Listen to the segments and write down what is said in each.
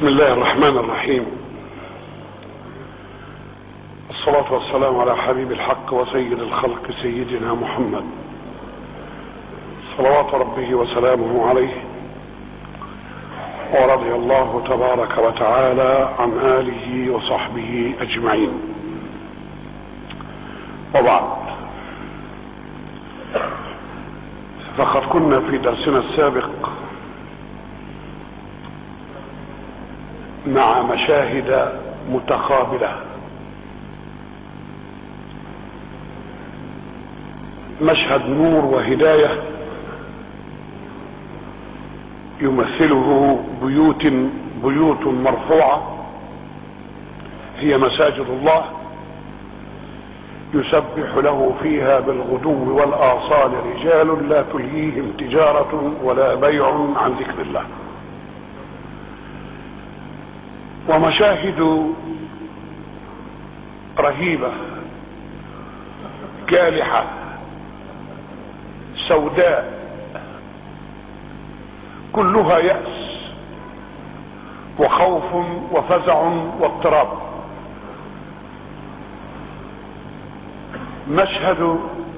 بسم الله الرحمن الرحيم. الصلاة والسلام على حبيب الحق وسيد الخلق سيدنا محمد صلوات ربه وسلامه عليه، ورضي الله تبارك وتعالى عن آله وصحبه أجمعين، وبعد. فقد كنا في درسنا السابق مع مشاهد متقابلة، مشهد نور وهداية يمثله بيوت مرفوعة هي مساجد الله، يسبح له فيها بالغدو والآصال رجال لا تلهيهم تجارة ولا بيع عن ذكر الله. ومشاهد رهيبة جالحة سوداء كلها يأس وخوف وفزع واضطراب. مشهد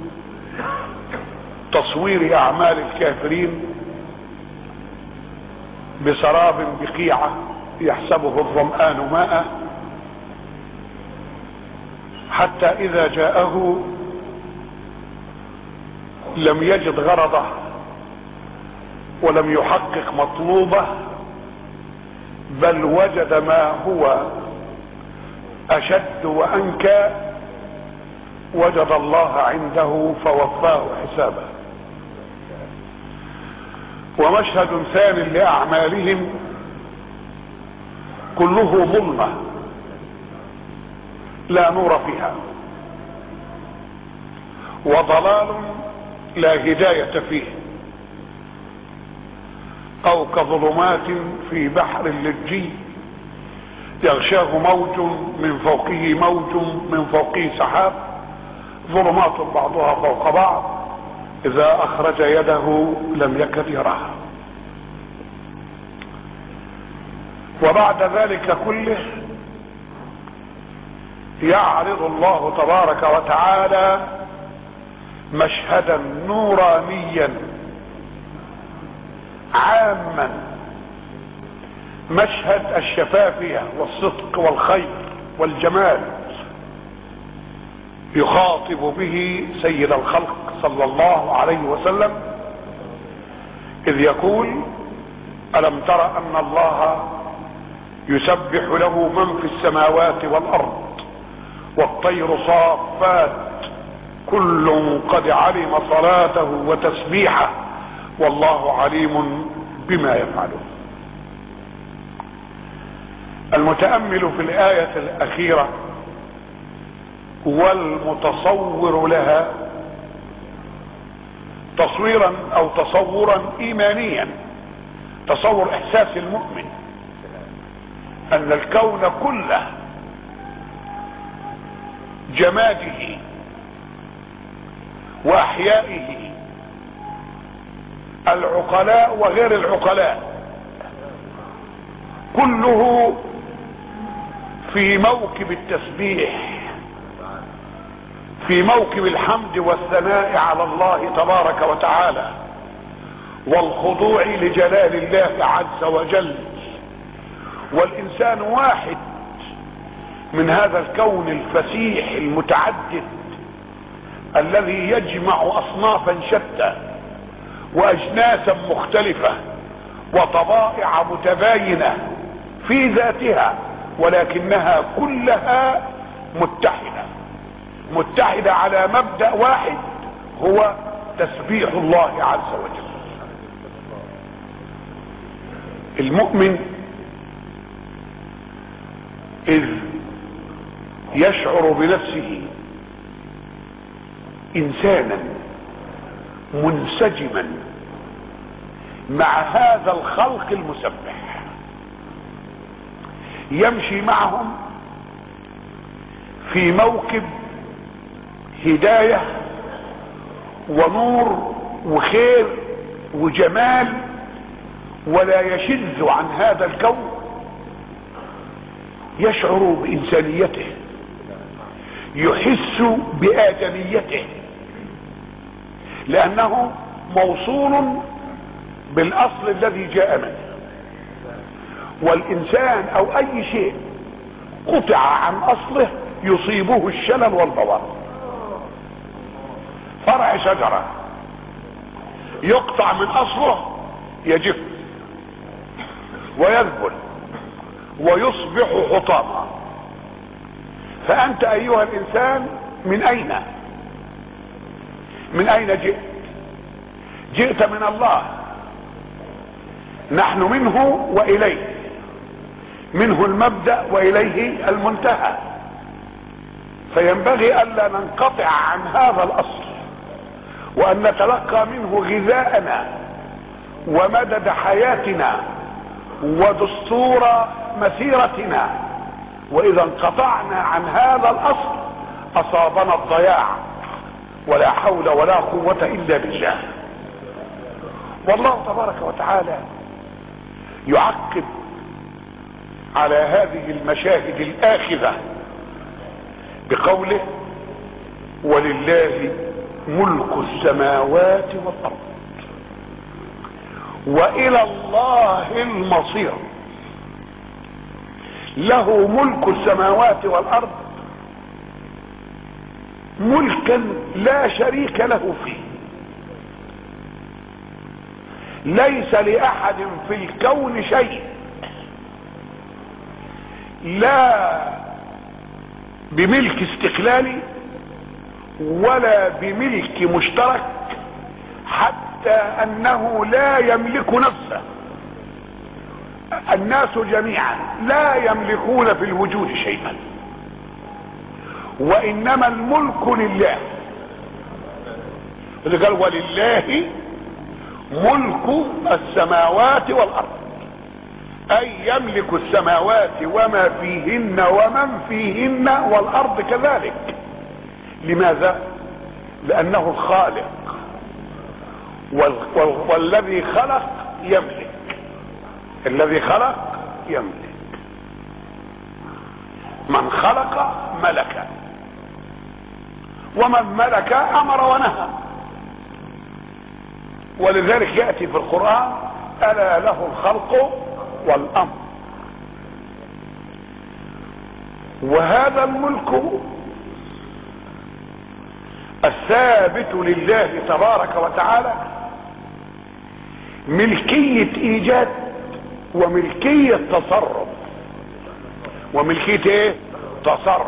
تصوير أعمال الكافرين بسراب بقيعة يحسبه الظمآن ماء، حتى إذا جاءه لم يجد غرضه ولم يحقق مطلوبه، بل وجد ما هو أشد وأنكى، وجد الله عنده فوفاه حسابه. ومشهد ثاني لأعمالهم كله ظلمة لا نور فيها، وضلال لا هداية فيه، او كظلمات في بحر لجي يغشاه موج من فوقه موج من فوقه سحاب، ظلمات بعضها فوق بعض اذا اخرج يده لم يكد يراها. وبعد ذلك كله يعرض الله تبارك وتعالى مشهدا نورانيا عاما، مشهد الشفافية والصدق والخير والجمال، يخاطب به سيد الخلق صلى الله عليه وسلم إذ يقول: ألم تر أن الله يسبح له من في السماوات والأرض والطير صافات كل قد علم صلاته وتسبيحه والله عليم بما يفعلون. المتأمل في الآية الأخيرة والمتصور لها تصويرا أو تصورا إيمانيا، تصور إحساس المؤمن أن الكون كله جماده وأحيائه، العقلاء وغير العقلاء، كله في موكب التسبيح، في موكب الحمد والثناء على الله تبارك وتعالى والخضوع لجلال الله عز وجل. والإنسان واحد من هذا الكون الفسيح المتعدد الذي يجمع أصنافا شتى وأجناسا مختلفة وطبائع متباينة في ذاتها، ولكنها كلها متحدة على مبدأ واحد هو تسبيح الله عز وجل. المؤمن إذ يشعر بنفسه إنسانا منسجما مع هذا الخلق المسبح، يمشي معهم في موكب هداية ونور وخير وجمال، ولا يشذ عن هذا الكون يشعر بإنسانيته، يحس بآدميته، لأنه موصول بالأصل الذي جاء منه. والإنسان أو أي شيء قطع عن أصله يصيبه الشلل والبوار. فرع شجرة يقطع من أصله يجف ويذبل ويصبح حطاما. فأنت أيها الإنسان من أين جئت؟ جئت من الله، نحن منه وإليه، منه المبدأ وإليه المنتهى. فينبغي ألا ننقطع عن هذا الأصل، وأن نتلقى منه غذاءنا ومدد حياتنا ودستور مسيرتنا. وإذا انقطعنا عن هذا الأصل أصابنا الضياع، ولا حول ولا قوة إلا بالله. والله تبارك وتعالى يعقب على هذه المشاهد الآخذة بقوله: ولله ملك السماوات والأرض وإلى الله المصير. له ملك السماوات والأرض ملكا لا شريك له فيه. ليس لأحد في الكون شيء، لا بملك استقلالي ولا بملك مشترك، حتى أنه لا يملك نفسه. الناس جميعا لا يملكون في الوجود شيئا، وإنما الملك لله. اللي قال: ولله ملك السماوات والأرض، أي يملك السماوات وما فيهن ومن فيهن والأرض كذلك. لماذا؟ لأنه الخالق، والذي خلق يملك. الذي خلق يملك. من خلق ملك، ومن ملك أمر ونهى. ولذلك يأتي في القرآن: ألا له الخلق والأمر. وهذا الملك الثابت لله تبارك وتعالى ملكية ايجاد وملكية تصرف. وملكية ايه؟ تصرف.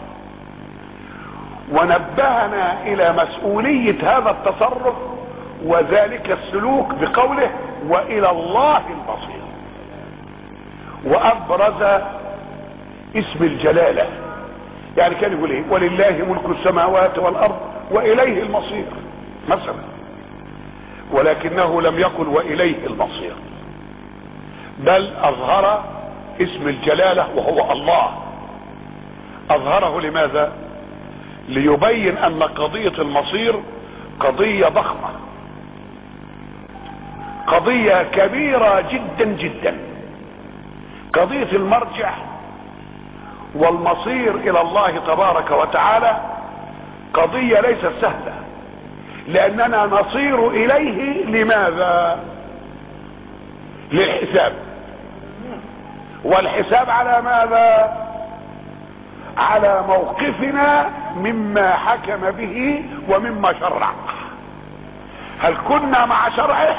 ونبهنا الى مسؤولية هذا التصرف وذلك السلوك بقوله: والى الله المصير. وابرز اسم الجلالة، يعني كان يقول ايه؟ ولله ملك السماوات والارض واليه المصير مثلا، ولكنه لم يقل واليه المصير، بل اظهر اسم الجلالة وهو الله. اظهره لماذا؟ ليبين ان قضية المصير قضية ضخمة، قضية كبيرة جدا جدا. قضية المرجع والمصير الى الله تبارك وتعالى قضية ليست سهلة، لاننا نصير اليه. لماذا؟ للحساب. والحساب على ماذا؟ على موقفنا مما حكم به ومما شرع. هل كنا مع شرعه؟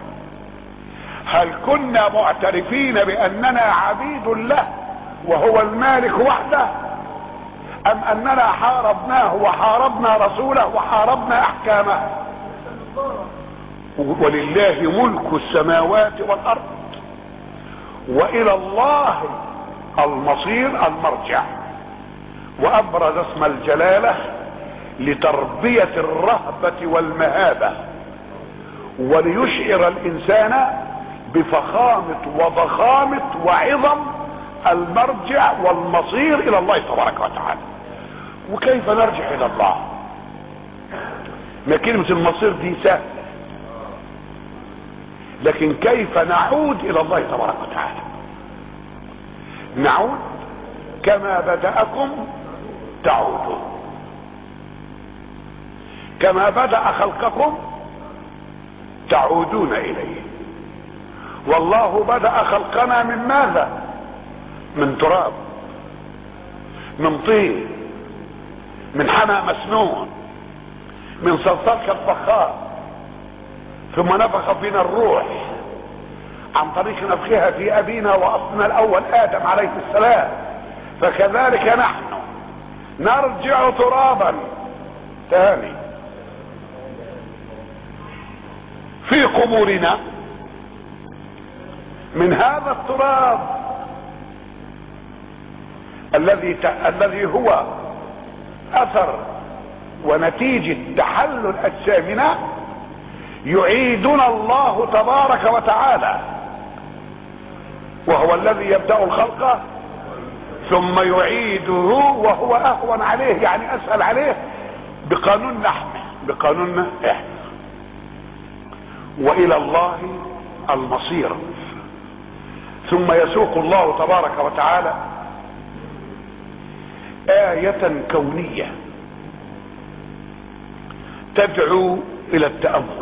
هل كنا معترفين باننا عبيد له وهو المالك وحده، ام اننا حاربناه وحاربنا رسوله وحاربنا احكامه؟ ولله ملك السماوات والارض والى الله المصير، المرجع. وابرز اسم الجلالة لتربية الرهبة والمهابة، وليشعر الانسان بفخامة وضخامة وعظم المرجع والمصير الى الله تبارك وتعالى. وكيف نرجع الى الله؟ ما كلمة المصير دي سهلة، لكن كيف نعود الى الله تبارك وتعالى؟ نعود كما بدأكم تعودون. كما بدأ خلقكم تعودون إليه. والله بدأ خلقنا من ماذا؟ من تراب، من طين، من حمأ مسنون، من صلصال كالفخار، ثم نفخ فينا الروح عن طريق نفخها في أبينا وأصلنا الأول آدم عليه السلام. فكذلك نحن نرجع ترابا ثاني في قبورنا من هذا التراب الذي هو اثر ونتيجة تحلل اجسامنا. يعيدنا الله تبارك وتعالى، وهو الذي يبدأ الخلق ثم يعيده، وهو اهون عليه يعني اسهل عليه بقانون نحن، بقانوننا احنا. والى الله المصير. ثم يسوق الله تبارك وتعالى آية كونية تدعو الى التأمل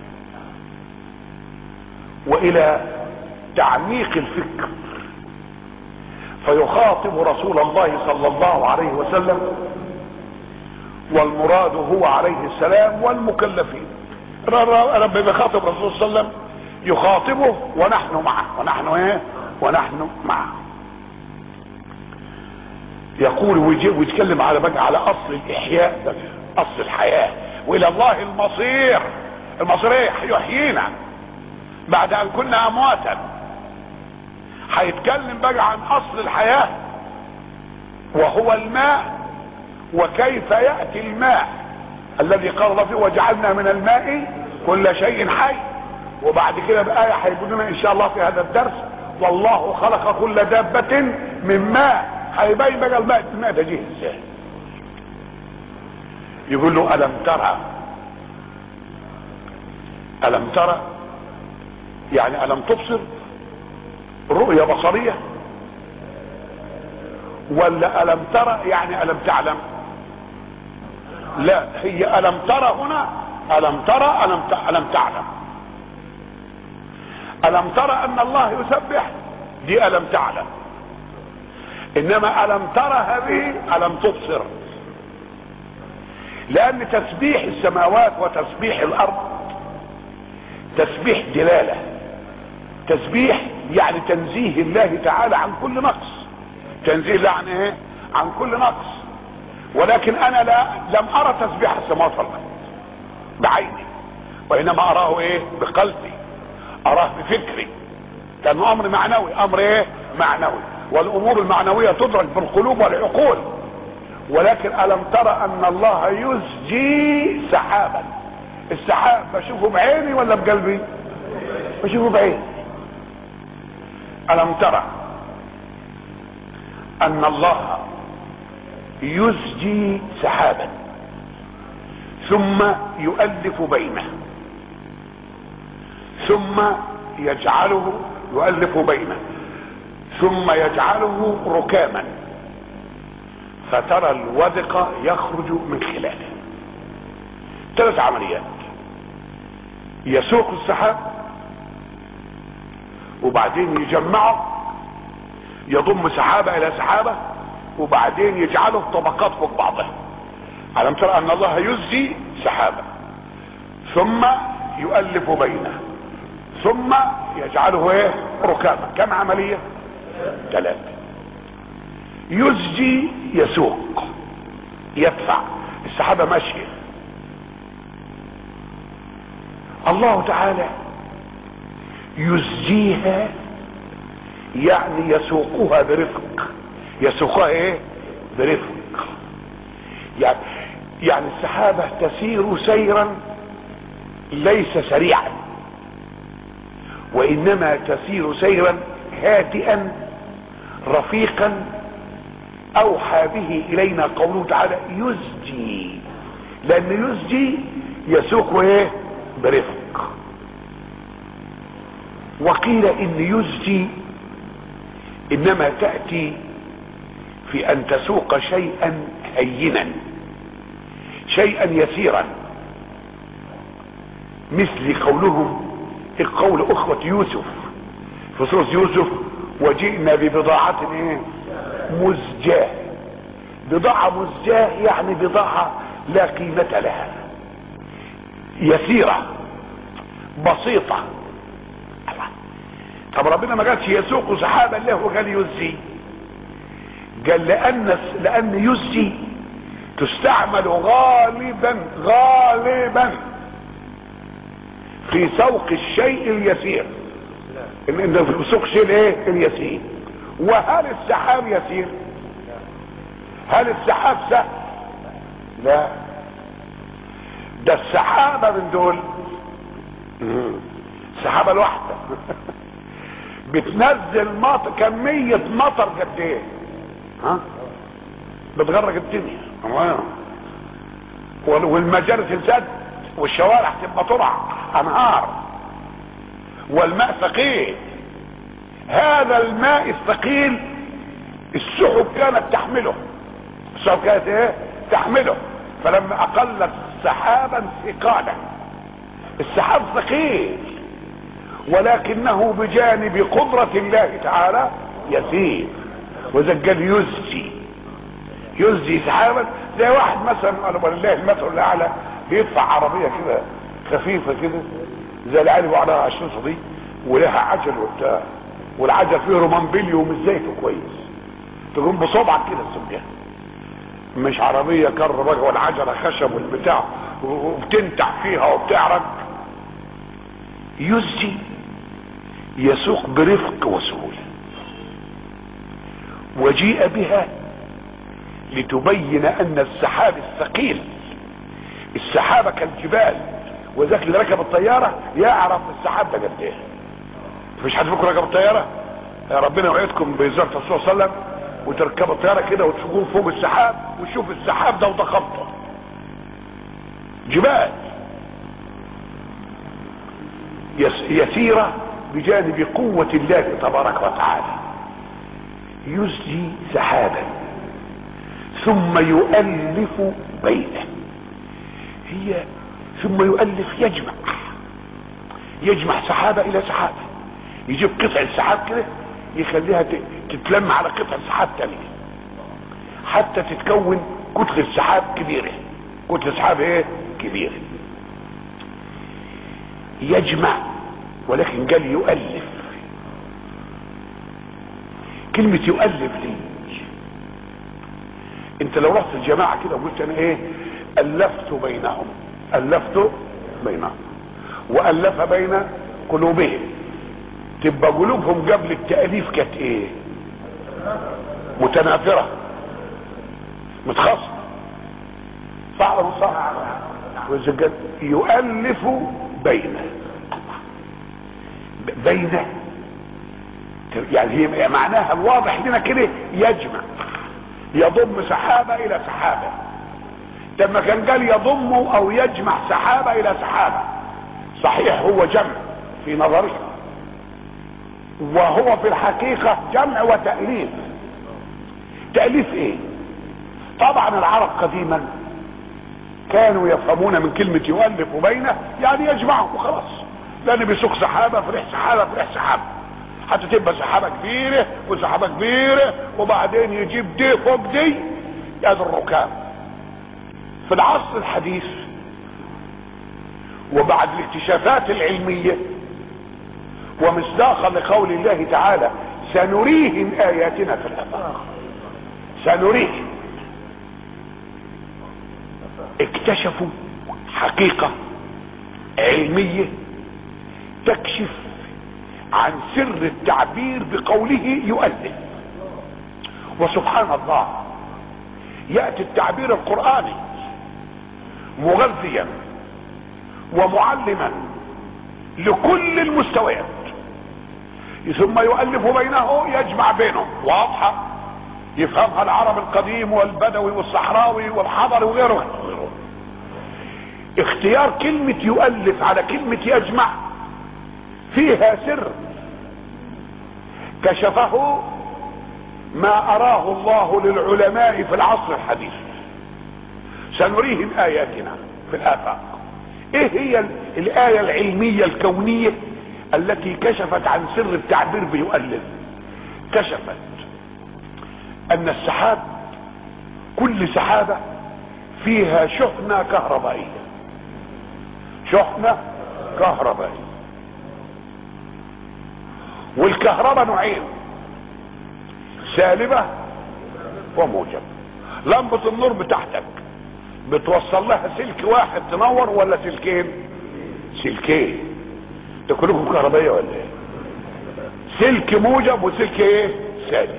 والى تعميق الفكر، فيخاطب رسول الله صلى الله عليه وسلم، والمراد هو عليه السلام والمكلفين. رب بيخاطب الرسول صلى الله عليه وسلم، يخاطبه ونحن معه. ونحن ايه؟ ونحن معه. يقول ويتكلم على بقى على اصل الاحياء ده، اصل الحياة. والى الله المصير. المصير ايه؟ يحيينا بعد ان كنا امواتا. هيتكلم بقى عن اصل الحياة وهو الماء، وكيف يأتي الماء الذي قال الله فيه وجعلنا من الماء كل شيء حي. وبعد كده بآية هيبدونا ان شاء الله في هذا الدرس، والله خلق كل دابة من ماء. هيبين بقى الماء ده جه ازاي. يقول له ألم ترى، ألم ترى يعني ألم تبصر، رؤية بصرية، ولا ألم ترى يعني ألم تعلم؟ لا، هي ألم ترى هنا، ألم ترى ألم تعلم. ألم ترى أن الله يسبح، دي ألم تعلم. إنما ألم ترى هذه ألم تبصر، لأن تسبيح السماوات وتسبيح الأرض تسبيح دلالة. تسبيح يعني تنزيه الله تعالى عن كل نقص. تنزيه الله عن ايه؟ عن كل نقص. ولكن انا لم ارى تسبيح السماوات والارض بعيني، وانما اراه ايه؟ بقلبي، اراه بفكري، لانه امر معنوي. امر ايه؟ معنوي. والامور المعنوية تدرك بالقلوب والعقول. ولكن الم ترى ان الله يزجي سحابا. السحاب بشوفه بعيني ولا بقلبي؟ بشوفه بعيني. ألم ترى أن الله يزجي سحابا ثم يؤلف بينه، ثم يجعله يؤلف بينه، ثم يجعله ركاما، فترى الودق يخرج من خلاله. 3 عمليات: يسوق السحاب، وبعدين يجمعه، يضم سحابة الى سحابة، وبعدين يجعله طبقات فوق بعضها. ألم ترى ان الله يزجي سحابة ثم يؤلف بينه ثم يجعله ايه؟ ركاما. كم عملية؟ 3. يزجي يسوق، يدفع السحابة ماشية. الله تعالى يزجيها يعني يسوقها برفق. يسوقها ايه؟ برفق. يعني السحابة تسير سيرا ليس سريعا، وانما تسير سيرا هادئا رفيقا. اوحى به الينا قوله تعالى يزجي، لان يزجي يسوق ايه؟ برفق. وقيل ان يزجي انما تأتي في ان تسوق شيئا هينا، شيئا يسيرا، مثل قولهم قول اخوة يوسف في سورة يوسف: وجئنا ببضاعة ايه؟ مزجاة. بضاعة مزجاة يعني بضاعة لا قيمة لها، يسيرة بسيطة. طب ربنا ما قالش يسوق سحابا له وقال يزجي؟ قال لان يزجي تستعمل غالبا في سوق الشيء اليسير، ان في سوق الشيء الايه؟ اليسير. وهل السحاب يسير؟ هل السحاب سهل؟ لا، ده السحابة من دول السحابة الواحدة بتنزل مطر، كمية مطر قد ايه؟ ها؟ بتغرق الدنيا. والمجاري تنسد والشوارع تبقى ترع انهار، والماء ثقيل. هذا الماء الثقيل السحب كانت تحمله، السحب كانت ايه؟ تحمله. فلما اقلت سحابا ثقالا، السحاب ثقيل ولكنه بجانب قدرة الله تعالى يسير. وإذا قال يزجي سحابا، زي واحد مثلا ولله المثل الاعلى بيدفع عربيه كده خفيفه كده زي اللي عليه عليها 20 صديق ولها عجل وبتاع، والعجل فيه رومانبيلي ومش زيته كويس، تقوم بصبعك كده تسوقها، مش عربيه كر بقى والعجله خشب والبتاع وبتنتع فيها وبتعرج. يزجي يسوق برفق وسهوله، وجيء بها لتبين ان السحاب الثقيل، السحابة كالجبال، وذاك اللي ركب الطيارة يعرف السحاب ده قد ايه. مفيش حد فيكم ركب الطيارة؟ يا ربنا يوعدكم بزيارة الرسول صلى الله عليه وسلم وتركب الطيارة كده وتشوفون فوق السحاب وتشوف السحاب ده وضخامته، جبال يسيرة بجانب قوة الله تبارك وتعالى. يزجي سحابا ثم يؤلف بينه، هي ثم يؤلف يجمع سحابة الى سحابة، يجيب قطع سحاب كده يخليها تتلم على قطع سحاب تانية حتى تتكون كتلة سحاب كبيرة، كتلة سحاب ايه؟ كبيرة. يجمع، ولكن قال يؤلف. كلمة يؤلف دي، انت لو رحت الجماعة كده وقلت انا ايه؟ ألفت بينهم وألف بين قلوبهم، تبقى قلوبهم قبل التأليف كانت ايه؟ متنافرة متخاصمة، صح ولا مش صح؟ وإذا يؤلف بين يعني هي معناها الواضح لنا كده يجمع، يضم سحابة الى سحابة. لما كان قال يضم او يجمع سحابة الى سحابة، صحيح هو جمع في نظري، وهو في الحقيقة جمع وتأليف. تأليف ايه؟ طبعا العرب قديما كانوا يفهمون من كلمة يؤلف بينه يعني يجمعه وخلاص، لان بيسوق سحابة فريح سحابة فريح سحابة حتى تبقى سحابة كبيرة وسحابة كبيرة، وبعدين يجيب دي فوق دي يد الركاب. في العصر الحديث وبعد الاكتشافات العلمية ومصداقا لقول الله تعالى سنريهم آياتنا في الآفاق، سنريهم، اكتشفوا حقيقة علمية تكشف عن سر التعبير بقوله يؤلف. وسبحان الله يأتي التعبير القرآني مغذيا ومعلما لكل المستويات، ثم يؤلف بينه، يجمع بينهم، واضحة يفهمها العرب القديم والبدوي والصحراوي والحضري وغيره. اختيار كلمة يؤلف على كلمة يجمع فيها سر كشفه ما اراه الله للعلماء في العصر الحديث. سنريهم اياتنا في الافاق. ايه هي الايه العلميه الكونيه التي كشفت عن سر التعبير بيؤلف؟ كشفت ان السحاب، كل سحابه فيها شحنه كهربائيه. شحنه كهربائيه. والكهرباء نوعين، سالبه وموجبه. لمبه النور بتاعتك بتوصل لها سلك واحد تنور ولا سلكين؟ سلكين. ده كلكم كهربائيه ولا ايه؟ سلك موجب وسلك ايه؟ سالب.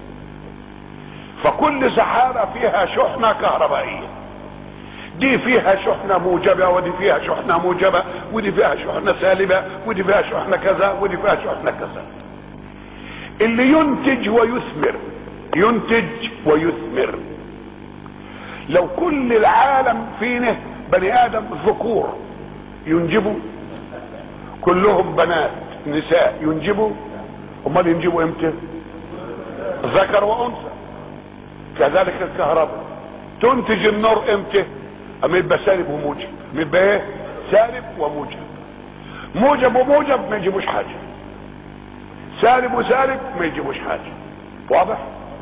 فكل سحابه فيها شحنه كهربائيه. دي فيها شحنه موجبه، ودي فيها شحنه موجبه، ودي فيها شحنه سالبه، ودي فيها شحنه كذا، ودي فيها شحنه كذا. اللي ينتج ويثمر، ينتج ويثمر. لو كل العالم فينا بني ادم ذكور ينجبوا، كلهم بنات نساء ينجبوا، امال ينجبوا امتى؟ ذكر وانثى. كذلك الكهرباء تنتج النور امتى؟ اما يبقى سالب وموجب. يبقى ايه؟ سالب وموجب. موجب وموجب ما يجيبوش حاجه، سالب وسالب ما يجيبوش حاجه. واضح؟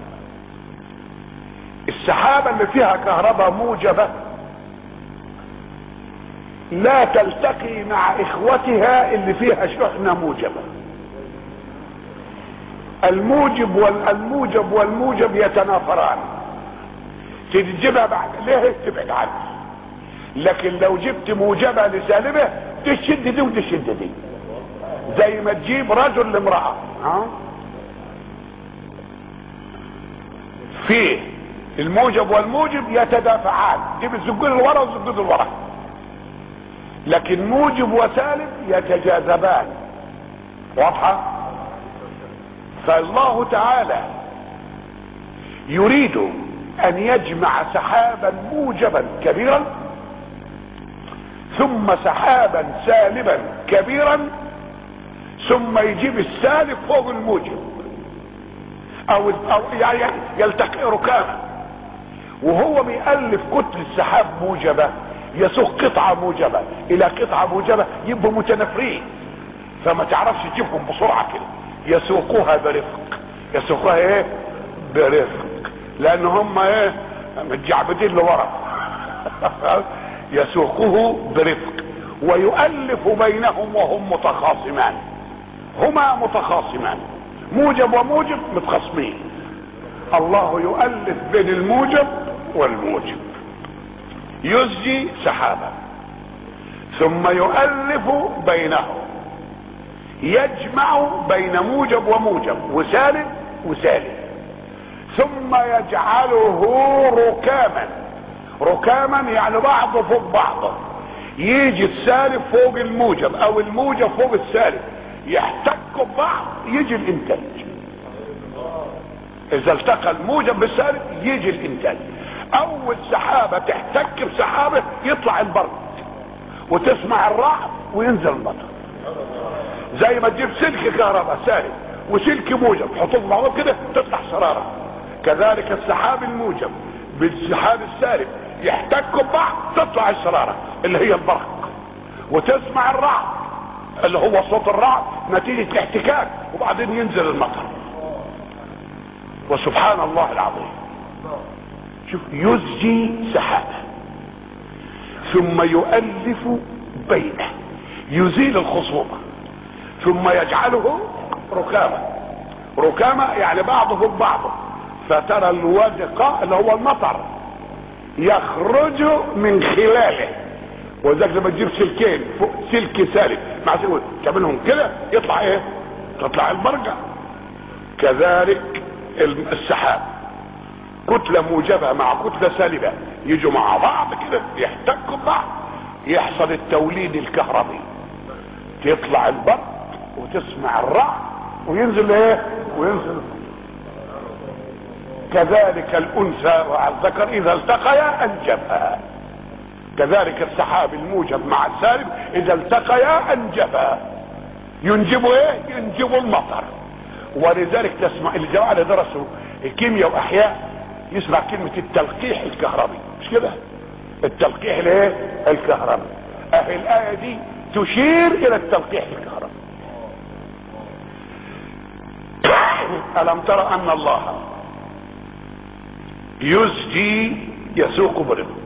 السحابه اللي فيها كهرباء موجبه لا تلتقي مع اخوتها اللي فيها شحنه موجبه. الموجب والموجب يتنافران. تجيبها بعد ليه؟ تبعد عنها. لكن لو جبت موجبه لسالبه تشد دي وتشد دي، زي ما تجيب رجل لامراه. فيه الموجب والموجب يتدافعان، دي بتزقون لورا وتزقون لورا. لكن موجب وسالب يتجاذبان. واضحه؟ فالله تعالى يريد ان يجمع سحابا موجبا كبيرا ثم سحابا سالبا كبيرا، ثم يجيب السالب فوق الموجب، او يعني يلتقي ركاما. وهو بيألف كتل السحاب موجبة يسوق قطعة موجبة الى قطعة موجبة، يبقوا متنافرين، فما تعرفش تجيبهم بسرعة كده. يسوقوها برفق. يسوقوها ايه؟ برفق، لان هم ايه؟ متجعبدين لورا. يسوقه برفق ويؤلف بينهم وهم متخاصمان. هما متخاصمان، موجب وموجب متخاصمين. الله يؤلف بين الموجب والموجب، يزجي سحابا ثم يؤلف بينهم، يجمع بين موجب وموجب وسالب وسالب، ثم يجعله ركاما. ركاما يعني بعضه فوق بعضه. يجي السالب فوق الموجب او الموجب فوق السالب، يحتكوا ببعض يجي الانتاج. اذا التقى الموجب بالسالب يجي الانتاج. اول سحابة تحتك بسحابة يطلع البرد وتسمع الرعد وينزل المطر. زي ما تجيب سلك كهرباء سالب وسلك موجب حطوه مع بعض كده تطلع شرارة. كذلك السحاب الموجب بالسحاب السالب يحتكوا ببعض تطلع الشرارة اللي هي البرق، وتسمع الرعد اللي هو صوت الرعد نتيجة الاحتكاك، وبعدين ينزل المطر. وسبحان الله العظيم. شوف، يزجي سحابة ثم يؤلف بينه، يزيل الخصومة، ثم يجعله ركاما. ركاما يعني بعضه فوق بعضه، فترى الودق اللي هو المطر يخرج من خلاله. وذلك لما تجيب سلكين فوق سلك سالب مع سلك تعملهم كده يطلع ايه؟ تطلع البرقة. كذلك السحاب كتلة موجبة مع كتلة سالبة يجوا مع بعض كده يحتكوا ببعض، يحصل التوليد الكهربي، تطلع البرق وتسمع الرعد وينزل ايه؟ وينزل. كذلك الانثى مع الذكر اذا التقيا انجبا. كذلك السحاب الموجب مع السالب اذا التقيا انجبا. ينجبوا ايه؟ ينجبوا المطر. ولذلك تسمع الجماعه اللي درسوا الكيمياء واحياء يسمع كلمة التلقيح الكهربي، مش كده؟ التلقيح الايه؟ الكهربي. اهي الايه دي تشير الى التلقيح الكهربي. الم ترى ان الله يزجي يسوق برزق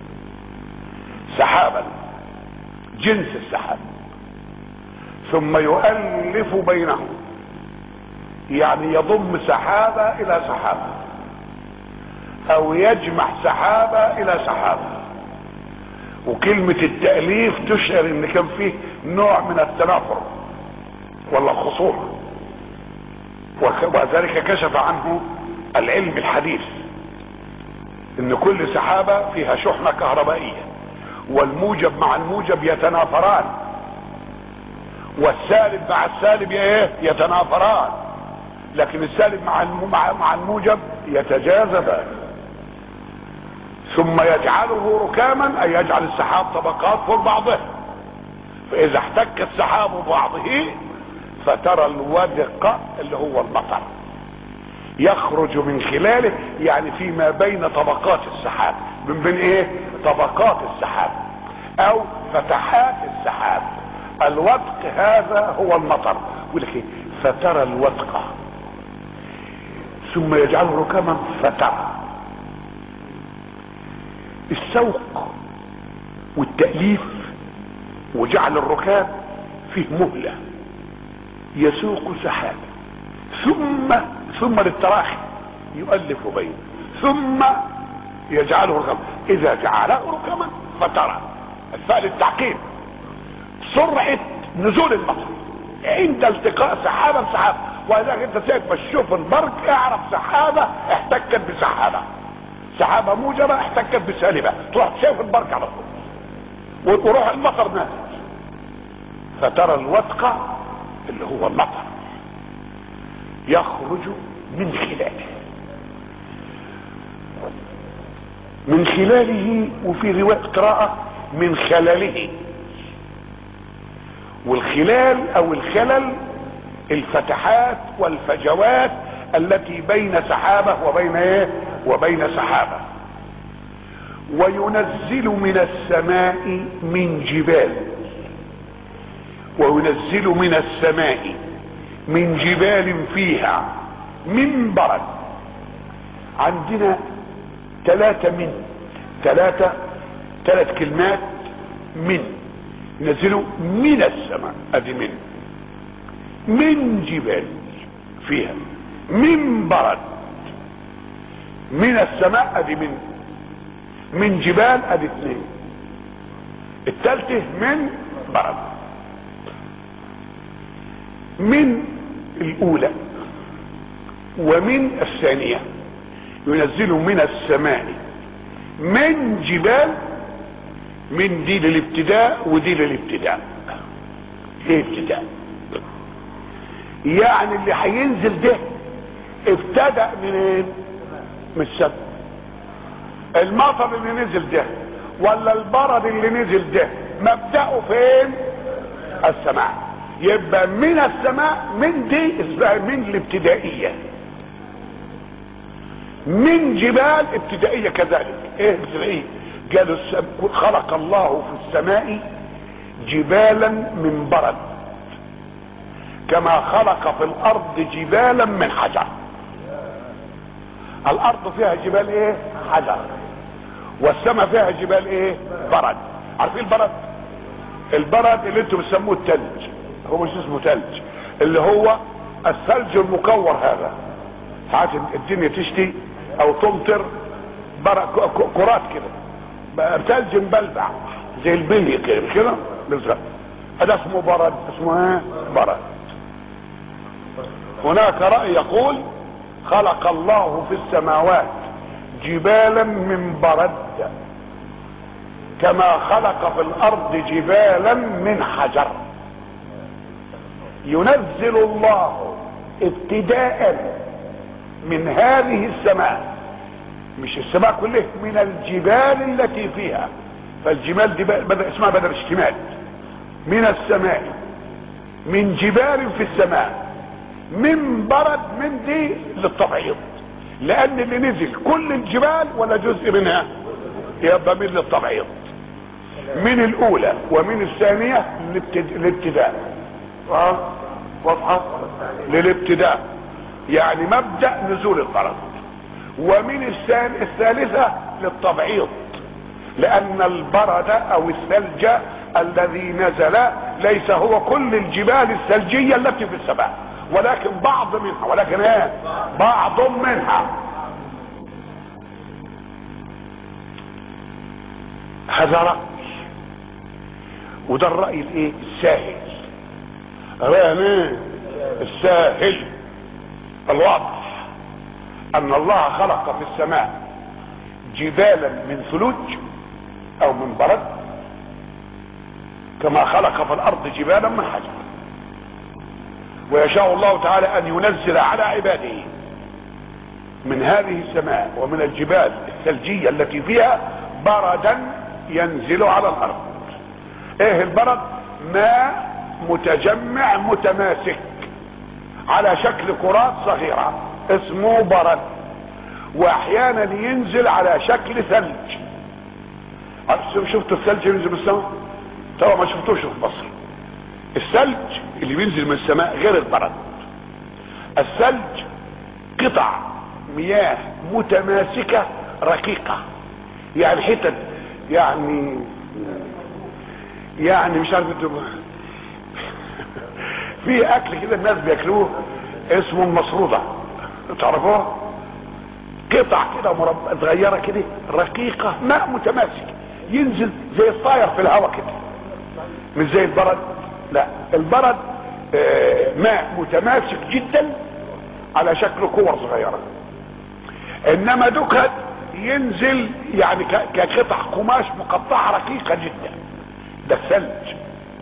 سحابا جنس السحاب ثم يؤلف بينهم، يعني يضم سحابة الى سحابة او يجمع سحابة الى سحابة. وكلمة التأليف تشعر ان كان فيه نوع من التنافر ولا الخصومة، وذلك كشف عنه العلم الحديث، ان كل سحابة فيها شحنة كهربائية، والموجب مع الموجب يتنافران، والسالب مع السالب يتنافران، لكن السالب مع الموجب يتجاذبان. ثم يجعله ركاما، اي يجعل السحاب طبقات فوق بعضها، فاذا احتك السحاب ببعضه فترى الودق اللي هو المطر يخرج من خلاله، يعني فيما بين طبقات السحاب، من بين طبقات السحاب او فتحات السحاب. الودق هذا هو المطر. يقول لك فترى الودق ثم يجعله ركاما فترى. السوق والتأليف وجعل الركاب فيه مهلة، يسوق سحاب ثم للتراخي يؤلف بينه ثم يجعله ركاما. اذا جعله ركاما فترى الفعل التعقيب سرعة نزول المطر عند التقاء سحابة بسحابة. ولذلك انت ساعة ما تشوف البرق اعرف سحابة احتكت بسحابة، سحابة موجبة احتكت بسالبة، تروح تشوف البرق على طول وتروح المطر نازل. فترى الودق اللي هو المطر يخرج من خلاله وفي رواية قراءة من خلله. والخلال او الخلل الفتحات والفجوات التي بين سحابة وبين سحابة. وينزل من السماء من جبال، وينزل من السماء من جبال فيها من برد. عندنا ثلاث كلمات من ينزلوا من السماء، ادي من جبال فيها من برد، من السماء ادي من جبال ادي اثنين، الثالثه من برد. من الاولى ومن الثانية ينزل من السماء من جبال، من دي للابتداء ودي للابتداء. ايه ابتداء؟ يعني اللي هينزل ده ابتدأ منين؟ من السماء. المطر اللي نزل ده ولا البرد اللي نزل ده مبدأه فين؟ السماء. يبقى من السماء من دي اسمها من الابتدائية. من جبال ابتدائية كذلك. ايه ابتدائية؟ قالوا خلق الله في السماء جبالا من برد كما خلق في الارض جبالا من حجر. الارض فيها جبال حجر، والسماء فيها جبال برد. عارفين البرد اللي انتم بتسموه الثلج، هو مش اسمه ثلج، اللي هو الثلج المكور هذا. ساعات الدنيا تشتي او تمطر كرات كده ثلج مبلبع زي البلي كده بالظبط، هذا اسمه برد. اسمه برد. هناك رأي يقول خلق الله في السماوات جبالا من برد كما خلق في الارض جبالا من حجر. ينزل الله ابتداء من هذه السماء، مش السماء كلها، من الجبال التي فيها. فالجبال دي اسمها بدل اشتمال. من السماء من جبال في السماء من برد، من دي للتبعيض، لان اللي نزل كل الجبال ولا جزء منها؟ يبقى من للتبعيض، من الاولى ومن الثانية الابتداء. واضحة؟ للابتداء يعني مبدأ نزول البرد. ومن الثالثة للتبعيض، لان البرد او الثلج الذي نزل ليس هو كل الجبال الثلجية التي في السماء، ولكن بعض منها. ولكن ايه؟ بعض منها. هذا رأي، وده الرأي الايه؟ الساهل. رأي الساهل الواضح ان الله خلق في السماء جبالا من ثلوج او من برد، كما خلق في الارض جبالا من حجر. ويشاء الله تعالى ان ينزل على عباده من هذه السماء ومن الجبال الثلجية التي فيها بردا ينزل على الارض. ايه البرد؟ ماء متجمع متماسك على شكل كرات صغيرة اسمه برد، واحيانا ينزل على شكل ثلج. شفتوا الثلج ينزل من السماء؟ طبعا ما شفتوش في مصر. الثلج اللي بينزل من السماء غير البرد. الثلج قطع مياه متماسكة رقيقة، يعني حتت، يعني مش عارف في اكل كده الناس بياكلوه اسمه المصروده، تعرفوه؟ قطع كده صغيره كده رقيقه، ماء متماسك ينزل زي الطاير في الهواء كده، مش زي البرد. لا، البرد ماء متماسك جدا على شكل كور صغيره، انما دكت ينزل يعني كقطع قماش مقطعه رقيقه جدا. ده الثلج.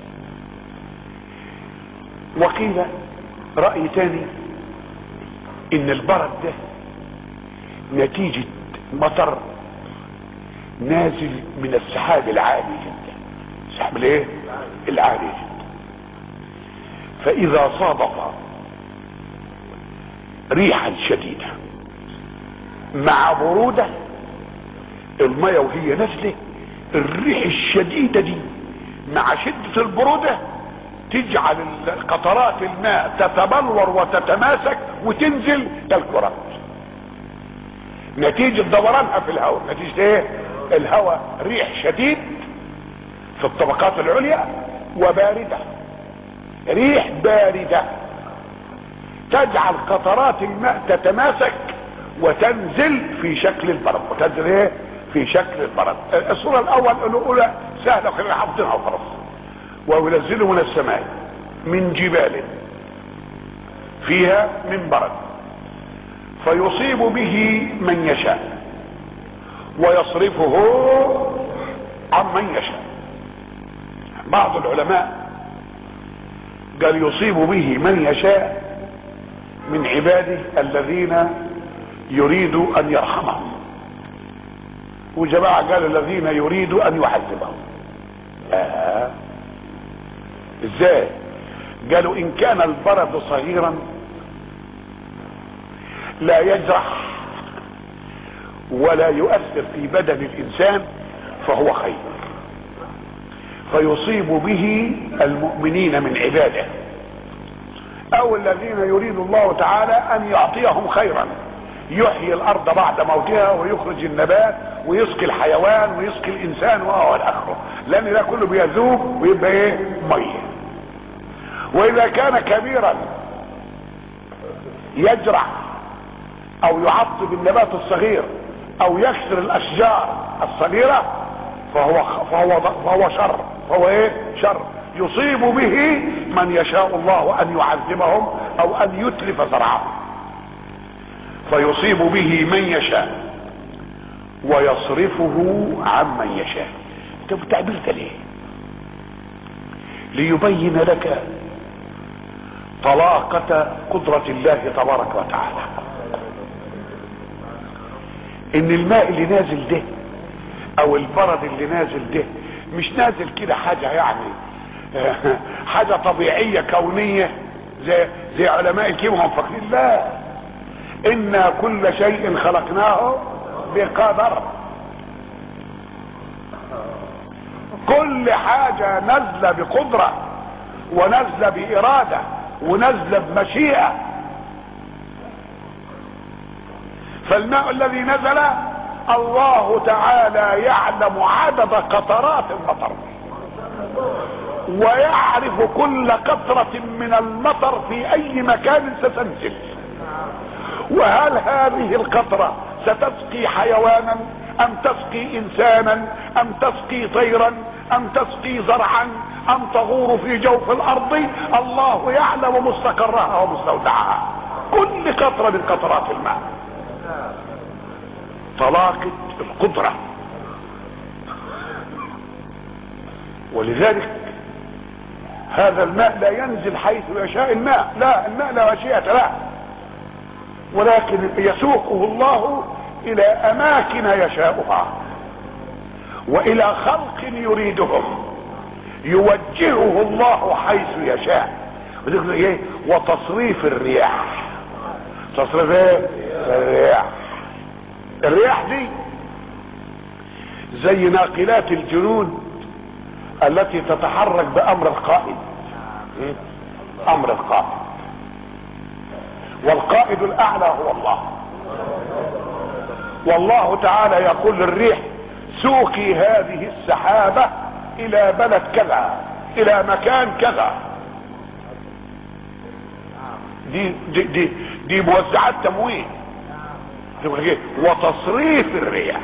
وقيل رأي تاني ان البرد ده نتيجة مطر نازل من السحاب العالي جدا. السحاب الايه؟ العالي جدا. فاذا صادف ريحا شديدة مع برودة، المية وهي نازلة الريح الشديدة دي مع شدة البرودة تجعل قطرات الماء تتبلور وتتماسك وتنزل كالكرات، نتيجة دورانها في الهواء. نتيجة ايه؟ الهواء ريح شديد في الطبقات العليا وباردة، ريح باردة تجعل قطرات الماء تتماسك وتنزل في شكل البرد. وتنزل ايه؟ في شكل البرد. الصورة الاولى سهلة وخلينا حافظينها وخلاص. وينزل من السماء من جبال فيها من برد فيصيب به من يشاء ويصرفه عن من يشاء. بعض العلماء قال يصيب به من يشاء من عباده الذين يريد ان يرحمهم، وجماعة قال الذين يريد ان يعذبهم. ازاي؟ قالوا ان كان البرد صغيرا لا يجرح ولا يؤثر في بدن الانسان فهو خير، فيصيب به المؤمنين من عباده، او الذين يريد الله تعالى ان يعطيهم خيرا، يحيي الارض بعد موتها ويخرج النبات ويسقي الحيوان ويسقي الانسان وهو الاخره، لان ده كله بيذوب ويبقى ايه؟ ميه. واذا كان كبيرا يجرح او يعطب النبات الصغير او يكسر الاشجار الصغيره فهو شر. فهو ايه؟ شر يصيب به من يشاء الله ان يعذبهم او ان يتلف زرعهم. فيصيب به من يشاء ويصرفه عمن يشاء. طب التعبير ده ليه؟ ليبين لك طلاقة قدرة الله تبارك وتعالى، ان الماء اللي نازل ده او البرد اللي نازل ده مش نازل كده حاجة يعني حاجة طبيعية كونية زي علماء الكيمياء هم فاكرين. لا، انا كل شيء خلقناه بقدر. كل حاجة نزل بقدرة ونزل بإرادة ونزل بمشيئة. فالماء الذي نزل الله تعالى يعلم عدد قطرات المطر، ويعرف كل قطرة من المطر في اي مكان ستنزل، وهل هذه القطرة ستسقي حيوانا ام تسقي انسانا ام تسقي طيرا ام تسقي زرعا ام تغور في جوف الارض. الله يعلم مستقرها ومستودعها، كل قطرة من قطرات الماء. طلاقة القدرة. ولذلك هذا الماء لا ينزل حيث يشاء الماء، لا، الماء لا مشيئة له، ولكن يسوقه الله الى اماكن يشاؤها والى خلق يريدهم يوجهه الله حيث يشاء. ايه؟ وتصريف الرياح. تصريف ايه؟ الرياح. الرياح دي زي ناقلات الجنود التي تتحرك بامر القائد. امر القائد، والقائد الاعلى هو الله. والله تعالى يقول للريح سوقي هذه السحابة الى بلد كذا، الى مكان كذا. دي موزعات تموين. وتصريف الرياح.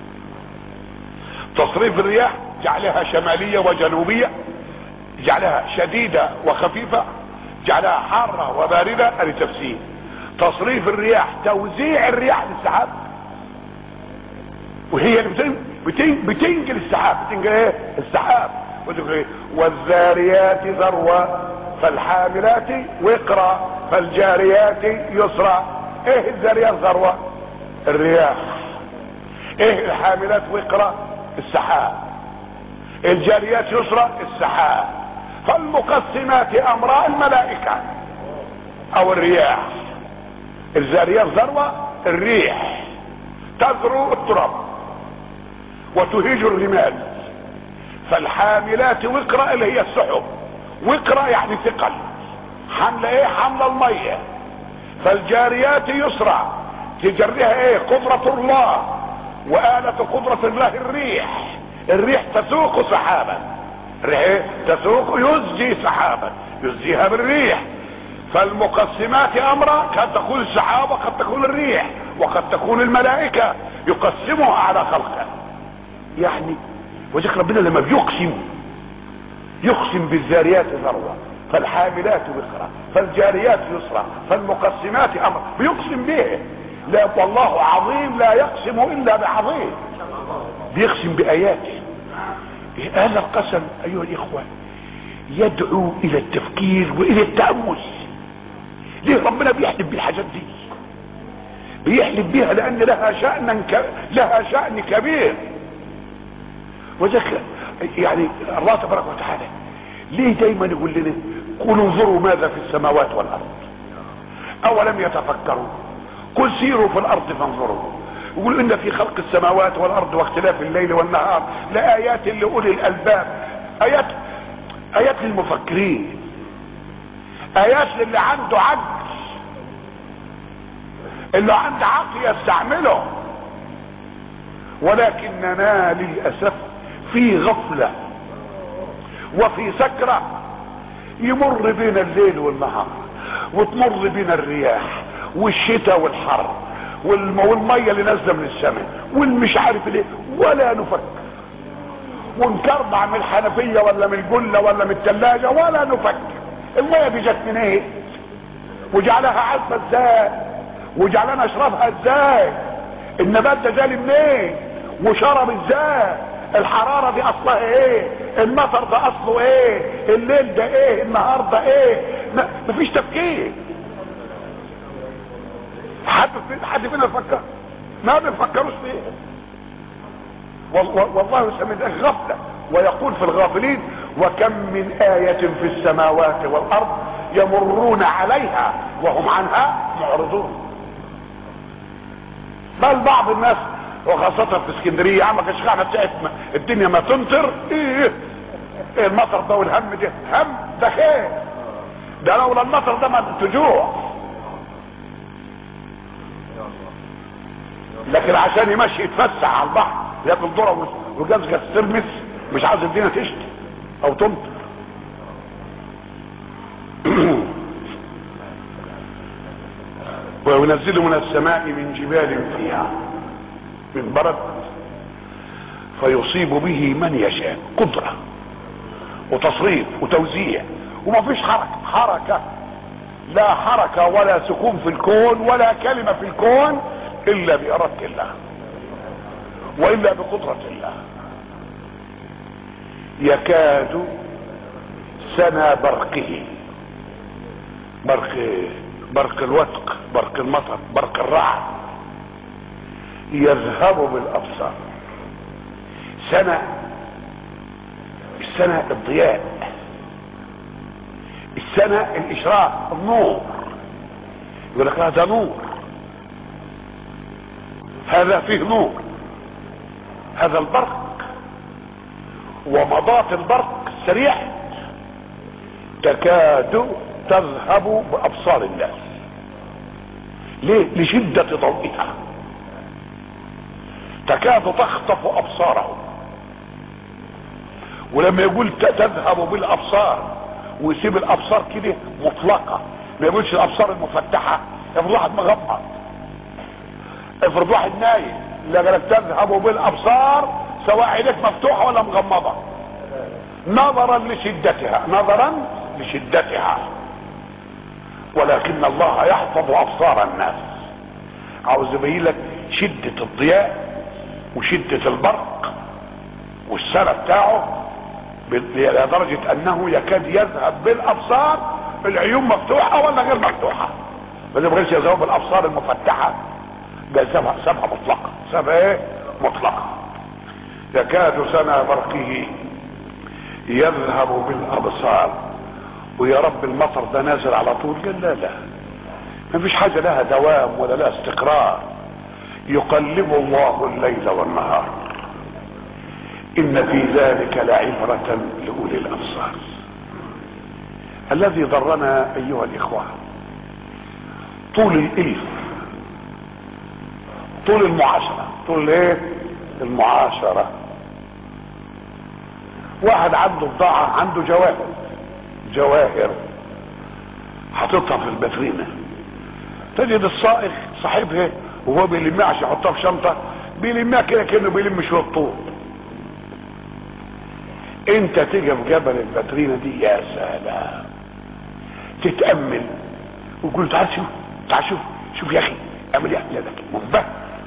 تصريف الرياح جعلها شمالية وجنوبية، جعلها شديدة وخفيفة، جعلها حارة وباردة. لتفسير تصريف الرياح توزيع الرياح للسحاب، وهي اللي بتنقل السحاب. بتنقل ايه؟ السحاب. والذاريات ذروة فالحاملات وقرا فالجاريات يسرا. ايه الذاريات ذروة؟ الرياح. ايه الحاملات وقرا؟ السحاب. الجاريات يسرا؟ السحاب. فالمقسمات امرا الملائكة او الرياح. الذاريات ذروة الريح تذرو التراب وتهيج الرمال. فالحاملات وقرا اللي هي السحب. وقرا يعني ثقل، حمل ايه؟ حمل المية. فالجاريات يسرا تجريها ايه؟ قدرة الله، وآلة قدرة الله الريح. الريح تسوق سحابا. الريح ايه؟ تسوق، يزجي سحابا، يزجيها بالريح. فالمقسمات امرا قد تكون السحابة، قد تكون الريح، وقد تكون الملائكة يقسمها على خلقه. يعني وذكر ربنا لما يقسم بالذاريات ذروة فالحاملات وقرا فالجاريات يسرا فالمقسمات امرا، بيقسم به. لا والله عظيم لا يقسم الا بعظيم، بيقسم باياته. هذا القسم ايها الاخوة يدعو الى التفكير والى التأمل. ليه ربنا بيحلف بالحاجات دي؟ بيحلف بيها لان لها شأن كبير. وذلك يعني الله تبارك وتعالى ليه دايما يقول لنا قل انظروا ماذا في السماوات والارض اولم يتفكروا قل سيروا في الارض فانظروا. يقول ان في خلق السماوات والارض واختلاف الليل والنهار لآيات لأولي الالباب. ايات للمفكرين، ايات للي عنده عقل، اللي عنده عقل يستعمله. ولكننا للأسف في غفلة وفي سكرة. يمر بين الليل والنهار، وتمر بين الرياح والشتاء والحر والمية اللي نازله من السماء والمش عارف ليه، ولا نفكر. ونكربع من الحنفية ولا من الجلة ولا من الثلاجة ولا نفكر. المية دي جت من ايه؟ وجعلها عذبة ازاي؟ وجعلنا اشربها ازاي؟ النبات ده جالي منين؟ وشرب ازاي؟ الحرارة دي اصلها ايه؟ المطر ده اصله ايه؟ الليل ده ايه؟ النهار ده ايه؟ مفيش تفكير. حد فينا يفكر؟ ما بيفكروش فيه. والله يسمي ذلك غفلة. ويقول في الغافلين وكم من آية في السماوات والارض يمرون عليها وهم عنها معرضون. بل بعض الناس وخاصة في اسكندرية يا عم ما كانش احنا ساعة الدنيا ما تمطر ايه المطر ده والهم ده هم ده خير، ده لولا المطر ده ما تجوع، لكن عشان يمشي يتفسح على البحر ياكل ذره وجزجة ترمس مش عايز الدنيا تشتي او تمطر. وينزل من السماء من جبال فيها من برد فيصيب به من يشاء، قدرة وتصريف وتوزيع، ومفيش حركة لا حركة ولا سكون في الكون ولا كلمة في الكون الا بإرادة الله والا بقدرة الله. يكاد سنا برقه، برق الوتق، برق المطر، برق الرعد، يذهب بالابصار. السنة الضياء، السنة الاشراق، النور، يقول لك هذا نور، هذا فيه نور، هذا البرق. ومضات البرق السريع تكاد تذهب بابصار الناس. ليه؟ لشدة ضوئها تكاد تخطف ابصارهم. ولما يقول تذهب بالابصار ويسيب الابصار كده مطلقة، ما يقولش الابصار المفتحة. افرض واحد مغمض، افرض واحد نايم، لكن تذهب بالابصار سواء عينك مفتوحة ولا مغمضة، نظرا لشدتها. ولكن الله يحفظ ابصار الناس. عاوز يبين لك شدة الضياء وشدة البرق والسنة بتاعه لدرجة انه يكاد يذهب بالابصار، العيون مفتوحة ولا غير مفتوحة. ما يبغيش يذهب بالابصار المفتحة، ده سبعة مطلقة، سبعة ايه مطلقة. يكاد سنا برقه يذهب بالابصار. ويا رب المطر ده نازل على طول؟ قال لا، ما فيش حاجة لها دوام ولا لها استقرار. يقلب الله الليل والنهار، ان في ذلك لعبرة لأولي الابصار. الذي ضرنا ايها الاخوة طول الالف، طول المعاشرة، طول ايه المعاشرة. واحد عنده بضاعة، عنده جواهر حاططها في الباترينة، تجد الصائغ صاحبها وهو بيلمها عشان يحطها في شنطة، بيلمها كده كأنه بيلم شوية طوب. انت تيجي في جبل الباترينة دي يا سلام، تتأمل وتقول تعال شوف يا اخي اعمل ايه لك منبه.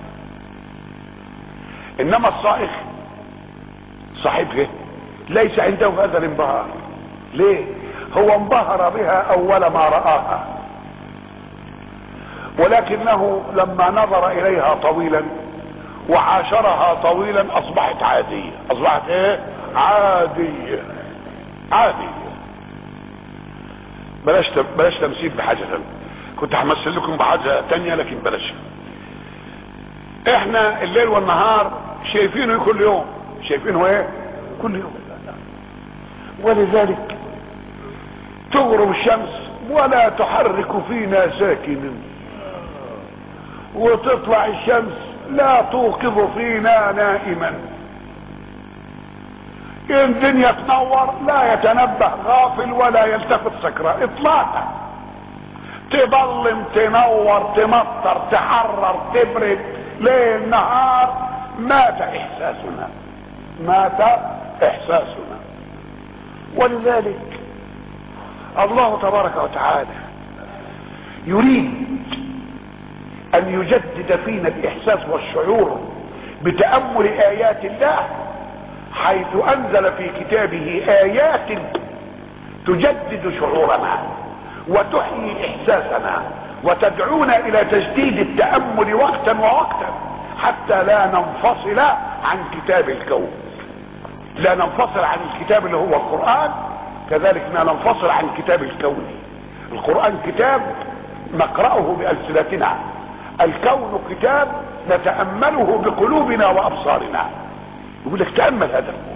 انما الصائغ صاحبها ليس عنده هذا الانبهار. ليه؟ هو انبهر بها اول ما رآها، ولكنه لما نظر اليها طويلا وعاشرها طويلا اصبحت عادية. اصبحت ايه؟ عادية. بلاش تمثيل بحاجة ثانية، كنت همثل لكم بحاجة تانية لكن بلاش. احنا الليل والنهار شايفينه كل يوم، شايفينه ايه كل يوم. ولذلك تغرب الشمس ولا تحرك فينا ساكن، وتطلع الشمس لا توقظ فينا نائما. الدنيا تنور لا يتنبه غافل ولا يلتفت سكران اطلاقا. تظلم تنور تمطر تحرر تبرد ليل نهار، مات احساسنا. ولذلك الله تبارك وتعالى يريد ان يجدد فينا الاحساس والشعور بتأمل ايات الله، حيث انزل في كتابه ايات تجدد شعورنا وتحيي احساسنا وتدعونا الى تجديد التأمل وقتا حتى لا ننفصل عن كتاب الكون، لا ننفصل عن الكتاب اللي هو القرآن، كذلك لا ننفصل عن كتاب الكون. القرآن كتاب نقرأه بألسنتنا، الكون كتاب نتأمله بقلوبنا وابصارنا. يقول لك تأمل هذا الكون.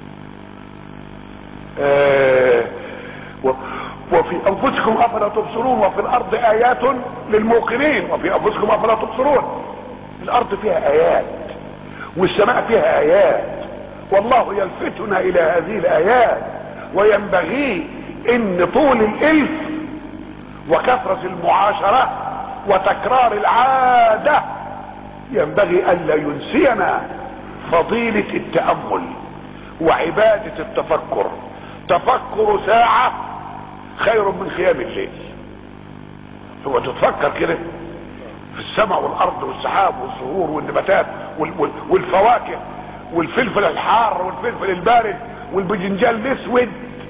وفي انفسكم افلا تبصرون وفي الارض ايات للموقنين وفي انفسكم افلا تبصرون. الارض فيها ايات والسماء فيها ايات، والله يلفتنا الى هذه الايات. وينبغي ان طول الالف وكثرة المعاشرة وتكرار العادة ينبغي الا ينسينا فضيلة التأمل وعبادة التفكر. تفكر ساعة خير من قيام الليل. هو تتفكر كده في السماء والارض والسحاب والزهور والنباتات والفواكه والفلفل الحار والفلفل البارد والباذنجان الاسود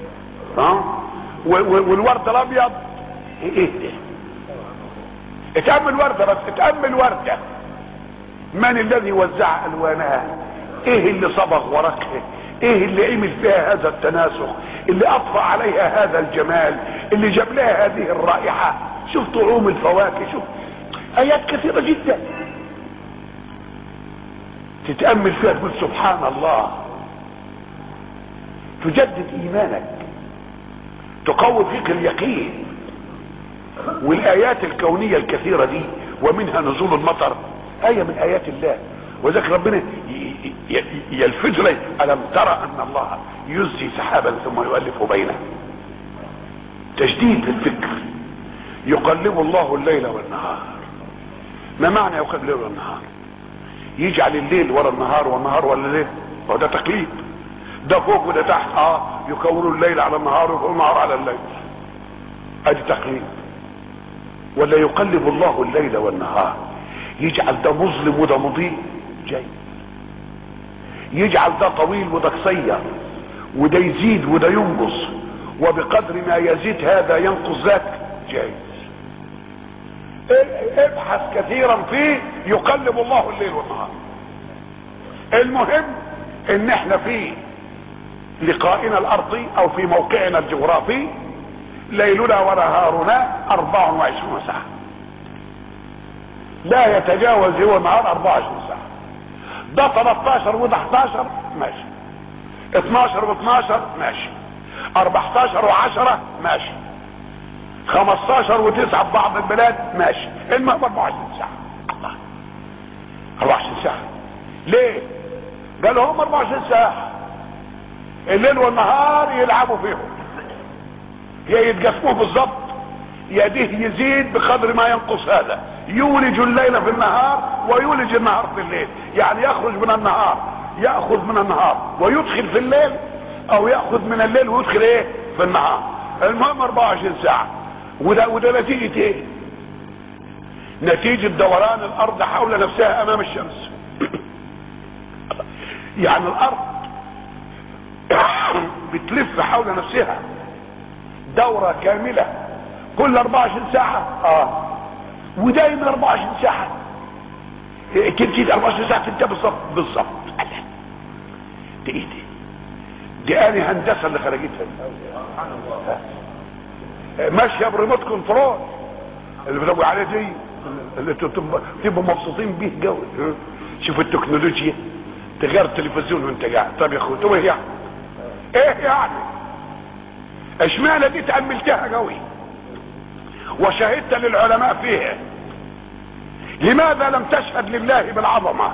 والورد الابيض. ايه اتأمل وردة، بس اتأمل وردة من الذي وزع الوانها، ايه اللي صبغ ورقها، ايه اللي عمل فيها هذا التناسق، اللي اطفى عليها هذا الجمال، اللي جاب لها هذه الرائحة. شوف طعوم الفواكه، شوف ايات كثيرة جدا تتأمل فيها تقول سبحان الله. تجدد ايمانك، تقوي فيك اليقين. والايات الكونية الكثيرة دي ومنها نزول المطر آية من آيات الله. وذلك ربنا يلفت لي ألم ترى أن الله يزجي سحابا ثم يؤلف بينه. تجديد للفكر. يقلب الله الليل والنهار. ما معنى يقلب الليل والنهار؟ يجعل الليل ورا النهار والنهار ولا الليل، وده تقليد. ده فوق وده تحت. يكون الليل على النهار ويكون النهار على الليل. ادي تقليد. ولا يقلب الله الليل والنهار، يجعل ده مظلم وده مضيء جاي، يجعل ده طويل وده قصير، وده يزيد وده ينقص، وبقدر ما يزيد هذا ينقص ذاك جاي. ابحث كثيرا فيه. يقلب الله الليل والنهار. المهم ان احنا في لقائنا الارضي او في موقعنا الجغرافي ليلنا ونهارنا 24 ساعة، لا يتجاوز هو النهار 24 ساعة. ده 13 وده 11 ماشي، 12 و12 ماشي، 14 و10 ماشي، 15 و9 في بعض البلاد ماشي. المهم 24 ساعة. الله، 24 ساعة ليه؟ قالوا هم 24 ساعة الليل والنهار يلعبوا فيهم، يا يتقسموه بالظبط، يا ده يزيد بقدر ما ينقص هذا. يولج الليل في النهار ويولج النهار في الليل، يعني يخرج من النهار يأخذ من النهار ويدخل في الليل، او يأخذ من الليل ويدخل ايه في النهار. المهم 24 ساعة. وده نتيجة ايه؟ نتيجة دوران الارض حول نفسها امام الشمس. يعني الارض بتلف حول نفسها دورة كاملة كل 24 ساعة. ودايما 24 ساعة تنتهي 24 ساعة تنتهي بالظبط. دي ايه دي اني هندسة اللي خرجتها ماشية بريموت كنترول اللي بتبقوا عليه دي اللي تبقوا مبسوطين بيه جو. شوف التكنولوجيا تغير التلفزيون وانت قاعد. طب يا اخوي تو ايه يعني؟ ايه يعني؟ اشمعنى دي تأملتها قوي وشهدت للعلماء فيها؟ لماذا لم تشهد لله بالعظمة؟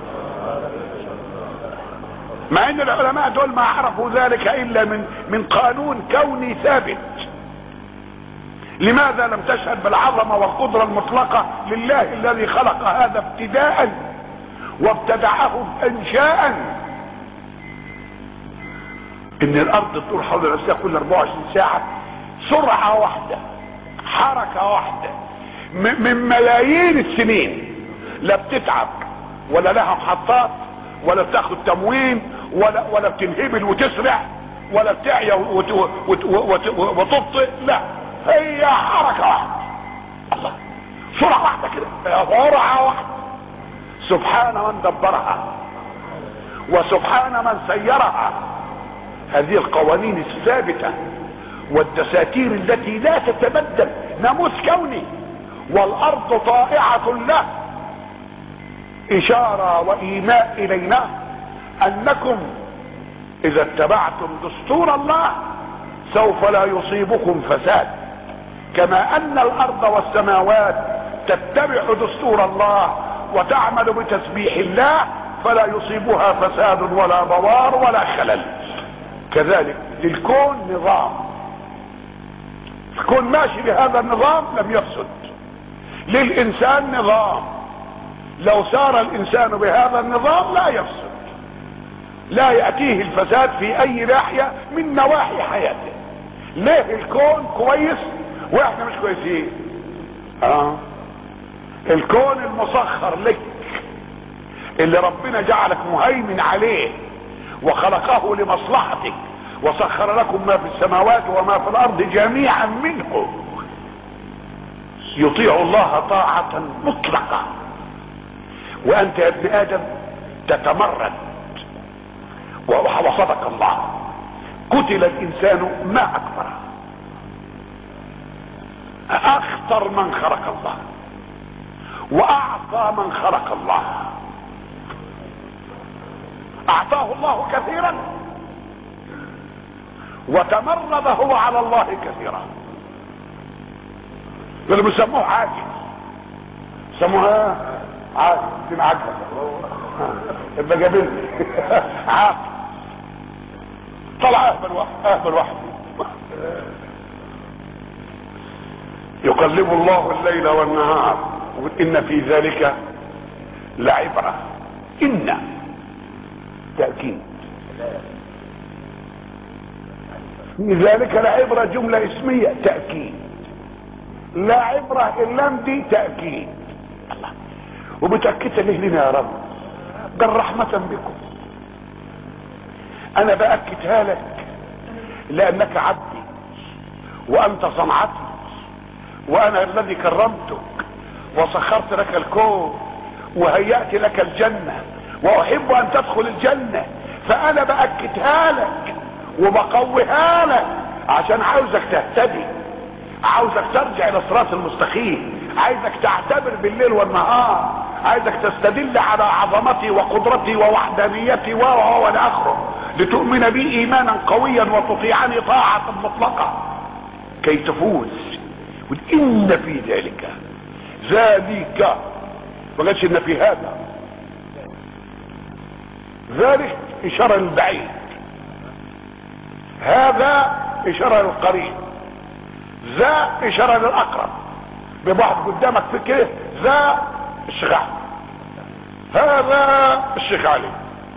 مع ان العلماء دول ما عرفوا ذلك الا من قانون كوني ثابت. لماذا لم تشهد بالعظمة والقدرة المطلقة لله الذي خلق هذا ابتداء وابتدعه انشاء؟ ان الارض تدور حول نفسها كل 24 ساعة سرعة واحدة، حركة واحدة، من ملايين السنين. لا بتتعب ولا لها محطات ولا بتاخد تموين ولا بتنهبل وتسرع ولا بتعيا وتبطئ. لا، هي حركة واحدة. الله، سرعة واحدة كده، سرعة واحدة. سبحان من دبرها وسبحان من سيرها. هذه القوانين الثابتة والدساتير التي لا تتبدل، ناموس كوني، والارض طائعة له اشارة وايماء الينا انكم اذا اتبعتم دستور الله سوف لا يصيبكم فساد، كما ان الارض والسماوات تتبع دستور الله وتعمل بتسبيح الله فلا يصيبها فساد ولا بوار ولا خلل. كذلك للكون نظام، الكون ماشي بهذا النظام لم يفسد. للانسان نظام، لو سار الانسان بهذا النظام لا يفسد، لا يأتيه الفساد في اي ناحية من نواحي حياته. ليه الكون كويس واحنا مش كويسين؟ الكون المسخر لك اللي ربنا جعلك مهيمن عليه وخلقه لمصلحتك وسخر لكم ما في السماوات وما في الارض جميعا منه، يطيع الله طاعة مطلقة. وانت يا ابن ادم تتمرد، وصدق الله، قتل الانسان ما اكبره، اخطر من خلق الله واعطى من خلق الله. اعطاه الله كثيرا وتمرد هو على الله كثيرا. اللي بيسموه عاجز، سموها عاجز، دين عجز يبقى جابلني عاقل، طلع اهبل واحد. يقلب الله الليل والنهار، ان في ذلك لعبرة. ان تأكيد، في ذلك لعبرة جملة اسمية تأكيد، لا عبرة اللام دي تأكيد. الله، وبتأكدها ليه لنا يا رب؟ قال رحمة بكم، انا بأكدها لك لانك عبدي وانت صنعتي وانا الذي كرمتك وسخرت لك الكون وهيأت لك الجنة واحب ان تدخل الجنة، فانا بأكدها لك وبقويها لك عشان عاوزك تهتدي، عاوزك ترجع الى الصراط المستقيم، عايزك تعتبر بالليل والنهار، عايزك تستدل على عظمتي وقدرتي ووحدانيتي والى اخره، لتؤمن بي ايمانا قويا وتطيعني طاعة مطلقة كي تفوز. ان في ذلك ما قالش ان في هذا، ذلك اشارة للبعيد، هذا اشارة للقريب، ذا اشارة للاقرب. ببعض قدامك فكره ذا الشيخ احمد، هذا الشيخ علي،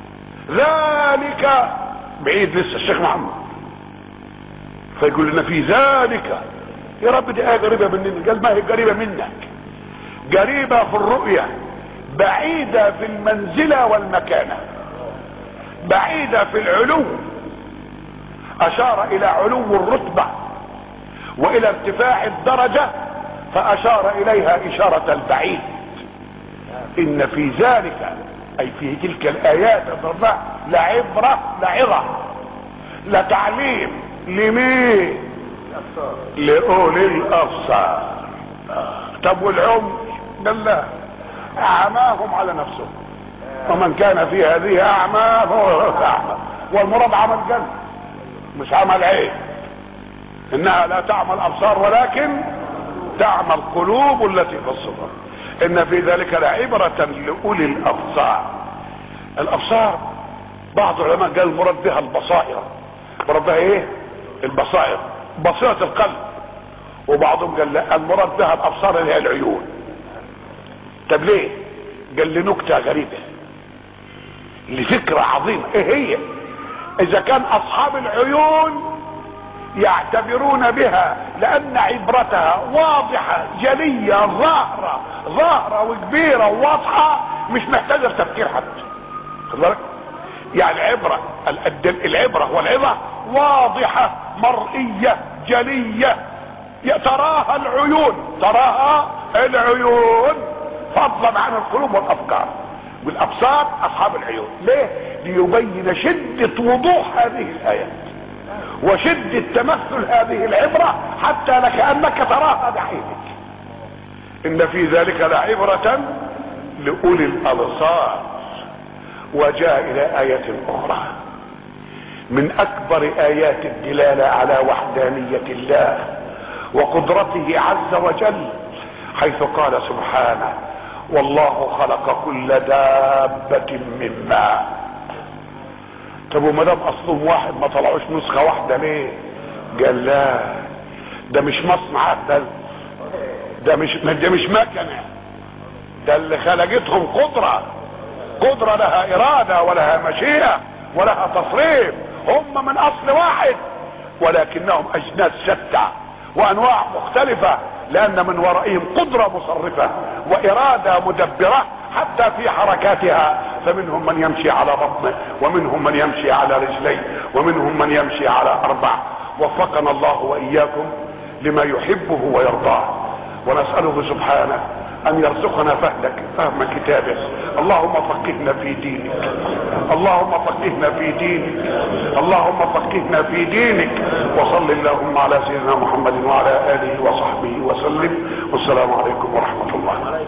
ذلك بعيد لسه الشيخ محمد. فيقول لنا في ذلك يا رب دي قريبة مننا. قال ما هي قريبة منك، قريبة في الرؤية، بعيدة في المنزلة والمكانة، بعيدة في العلو. اشار الى علو الرتبة والى ارتفاع الدرجة فاشار اليها اشارة البعيد. ان في ذلك اي في تلك الايات لعبرة، لعظة، لتعليم، لمين؟ لأولي الابصار. طب والعمي؟ قال لا، اعماهم على نفسهم، ومن كان في هذه اعمى فهو اعمى. والمراد عمل قلب مش عمل عين، انها لا تعمى الابصار ولكن تعمى القلوب التي في الصدور. ان في ذلك لعبرة لأولي الابصار. الابصار بعض العلماء قال المراد بها البصائر، المراد بها ايه؟ البصائر، بصيرة القلب. وبعضهم قال لا، المراد بها الابصار اللي هي العيون. طب ليه؟ قال لي نكتة غريبة، لفكرة عظيمة. ايه هي؟ اذا كان اصحاب العيون يعتبرون بها لان عبرتها واضحة جلية ظاهرة وكبيرة وواضحة مش محتاجة تفكير حتى. خد بالك؟ يعني العبرة والعظة واضحة مرئية جلية تراها العيون فضلا عن القلوب والافكار. والابصار اصحاب العيون. ليه؟ ليبين شدة وضوح هذه الايات وشدة تمثل هذه العبرة حتى لكأنك تراها بعينك. ان في ذلك لعبرة لأولي الأبصار. وجاء إلى آية أخرى من أكبر آيات الدلالة على وحدانية الله وقدرته عز وجل، حيث قال سبحانه: والله خلق كل دابة من ماء. طب وما دام اصلهم واحد ما طلعوش نسخة واحدة ليه؟ قال لا، ده مش مصنع، ده مش مكنة، ده اللي خلقتهم قدرة لها إرادة ولها مشيئة ولها تصريف. هم من اصل واحد ولكنهم اجناس شتى وانواع مختلفة، لان من ورائهم قدرة مصرفة وارادة مدبرة حتى في حركاتها. فمنهم من يمشي على بطنه، ومنهم من يمشي على رجليه، ومنهم من يمشي على 4. وفقنا الله واياكم لما يحبه ويرضاه، ونسأله سبحانه ان يرزقنا فهم كتابه. اللهم فقهنا في دينك، اللهم فقهنا في دينك، اللهم فقهنا في دينك. وصل اللهم على سيدنا محمد وعلى اله وصحبه وسلم. والسلام عليكم ورحمة الله.